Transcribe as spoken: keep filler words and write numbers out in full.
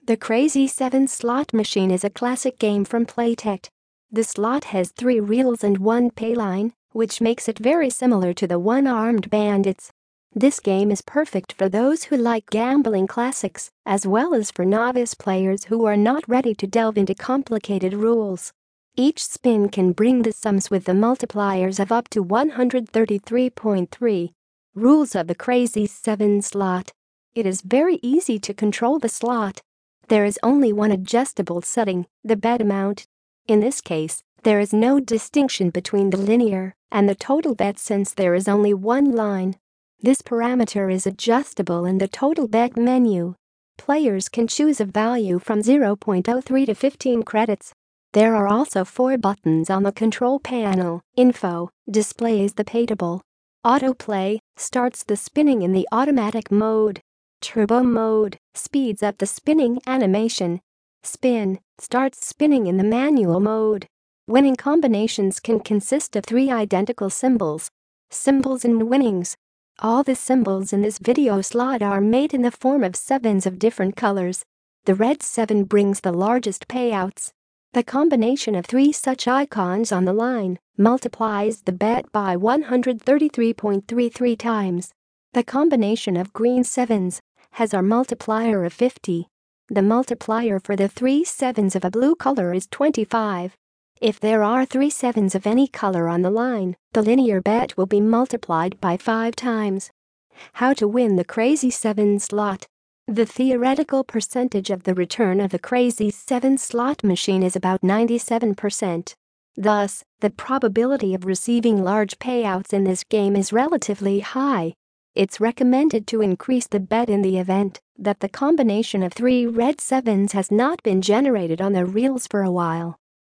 The Crazy seven slot machine is a classic game from Playtech. The slot has three reels and one pay line, which makes it very similar to the One-Armed Bandits. This game is perfect for those who like gambling classics, as well as for novice players who are not ready to delve into complicated rules. Each spin can bring the sums with the multipliers of up to one hundred thirty-three point three. Rules of the Crazy seven slot. It is very easy to control the slot. There is only one adjustable setting, the bet amount. In this case, there is no distinction between the linear and the total bet since there is only one line. This parameter is adjustable in the total bet menu. Players can choose a value from zero point zero three to fifteen credits. There are also four buttons on the control panel. Info displays the payable. Autoplay starts the spinning in the automatic mode. Turbo mode speeds up the spinning animation. Spin starts spinning in the manual mode. Winning combinations can consist of three identical symbols. Symbols and winnings. All the symbols in this video slot are made in the form of sevens of different colors. The red seven brings the largest payouts. The combination of three such icons on the line multiplies the bet by one hundred thirty-three point three three times. The combination of green sevens has a multiplier of fifty. The multiplier for the three sevens of a blue color is twenty-five. If there are three sevens of any color on the line, the linear bet will be multiplied by five times. How to win the Crazy seven slot. The theoretical percentage of the return of the Crazy seven slot machine is about ninety-seven percent. Thus, the probability of receiving large payouts in this game is relatively high. It's recommended to increase the bet in the event that the combination of three red sevens has not been generated on the reels for a while.